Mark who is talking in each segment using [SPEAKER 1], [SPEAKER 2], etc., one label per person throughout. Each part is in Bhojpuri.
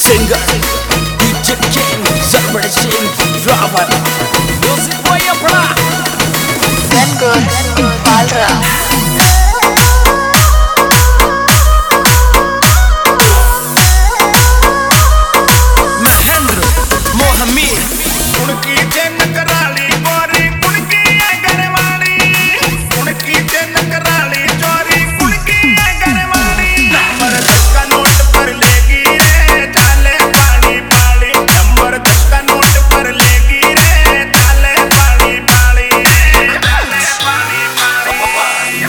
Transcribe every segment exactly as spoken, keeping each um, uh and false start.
[SPEAKER 1] Singer D J King Celebration Driver Music boy अपना
[SPEAKER 2] Gangor Palra
[SPEAKER 1] Mahendra Mohammed
[SPEAKER 3] उनकी जन कराली गोरी उनकी घरवाली उनकी जन कराली चोरी उनकी घरवाली नंबर दस का नोट पर लेगी रे चाले पानी पानी नंबर दस का नोट पर लेगी रे चाले पानी पानी चाले पानी पानी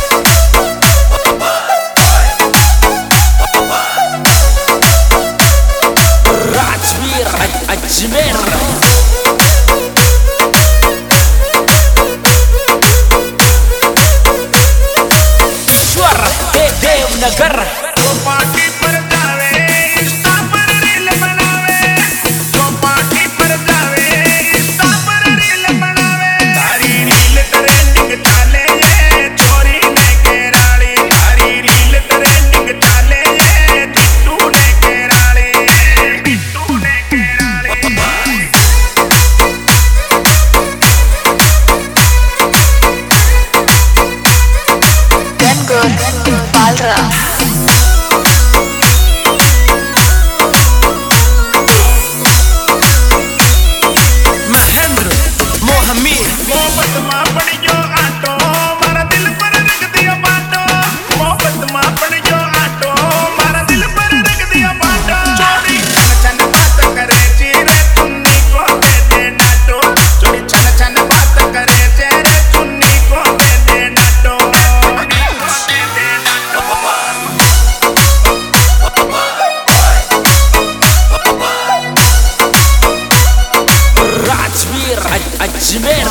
[SPEAKER 1] Rajveer Ajmer Devnagar
[SPEAKER 3] जो पार्टी पर जावे इंस्टा पर रील बनावे जो पार्टी पर जावे इंस्टा पर रील बनावे तारी रील ट्रेंडिंग चाले ये चोरी ने केराली तारी रील ट्रेंडिंग चाले ये टिट्टू ने केराली टिट्टू ने केराली
[SPEAKER 2] Gangor Palra
[SPEAKER 1] Mahendra Mohammed
[SPEAKER 3] मोहब्बत मां पड़ी जो आटो मारा दिल पर रख दिया बाटो मोहब्बत मां पड़ी जो आटो मारा दिल पर रख दिया बाटो चोरी छन छन बात करे चेरे चुन्नी को दे दे नाटो चोरी छन छन बात करे चेरे चुन्नी को दे दे नाटो दे दे नाटो
[SPEAKER 1] Rajveer Ajmer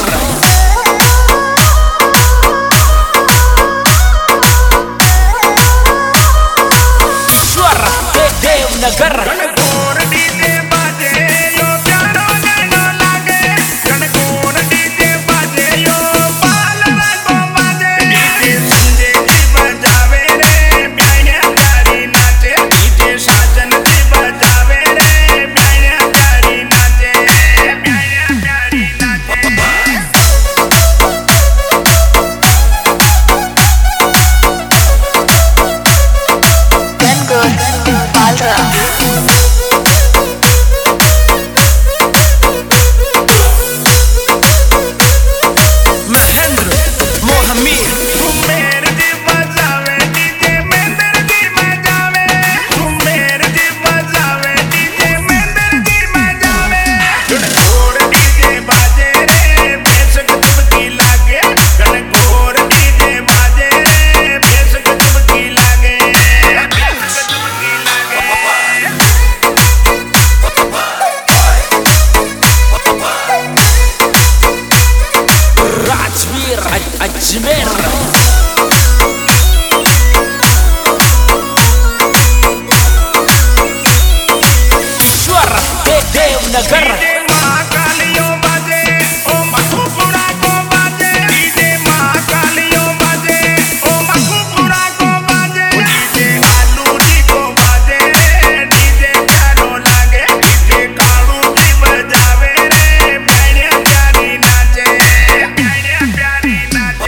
[SPEAKER 1] Ishwar Devnagar
[SPEAKER 3] Gangaur DJ बाजे यो प्यारो गाना लागे गणगौर डीजे बाजे यो बाल रागो बाजे डीजे संजय जी बजावे रे प्याया प्यारी नाचे डीजे साजन जी बजावे रे प्याया प्यारी नाचे प्याया प्यारी नाचे
[SPEAKER 2] Gangor Palra
[SPEAKER 1] Mahendra Mohammed
[SPEAKER 3] Sumer जी बजावे डीजे मेंदर जी बजावे सुमेर जी बजावे डीजे मेंदर जी बजावे गणगौर डीजे बाजे रे बेस गजब की लागे गणगौर डीजे बाजे रे बेस गजब की लागे बेस गजब की लागे
[SPEAKER 1] Rajveer Ajmer Ishwar Devnagar
[SPEAKER 3] DJ महाकालियों बाजे ओ मधुपुरा को बाजे डीजे महाकालियों बाजे ओ मधुपुरा को बाजे डीजे आलू जी को बाजे रे डीजे प्यारो लागे डीजे कालू जी बजावे रे प्यारे प्यारी नाचे प्यारे प्यारी नाचे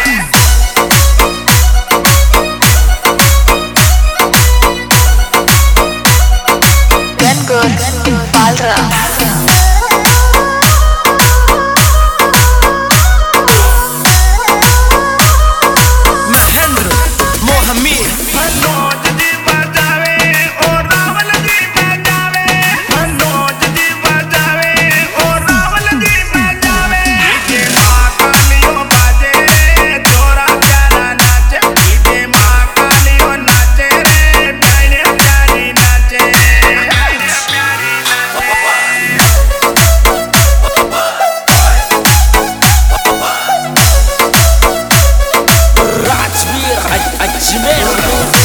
[SPEAKER 2] Gangor Palra
[SPEAKER 1] Mahendra Mohammed
[SPEAKER 3] Manoj ji बजावे और रावल जी बजावे मनोज जी बजावे और रावल जी बजावे डीजे महाकालियों बाजे रे छोरा प्यारा नाचे डीजे महाकालियों नाचे रे प्यारे प्यारी नाचे प्यारे प्यारी नाचे
[SPEAKER 1] Rajveer Ajmer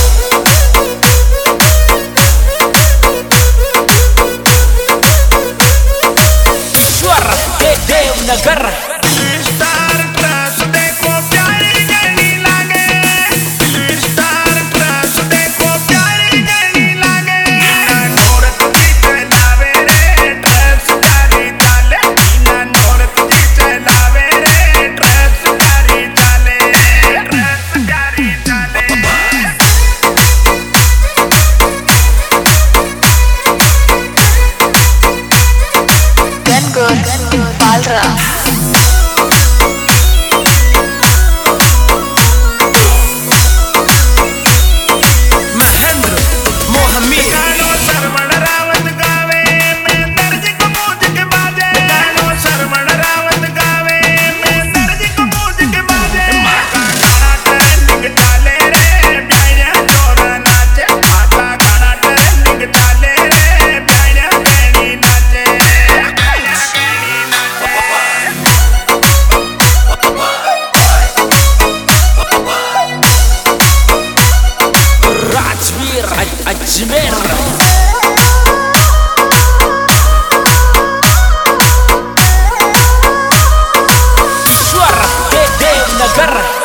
[SPEAKER 1] Ishwar Devnagar
[SPEAKER 3] star class देखो प्यारी गली लागे स्टार क्लास देखो प्यारी गली लागे
[SPEAKER 1] अजमेर ईश्वर देव नगर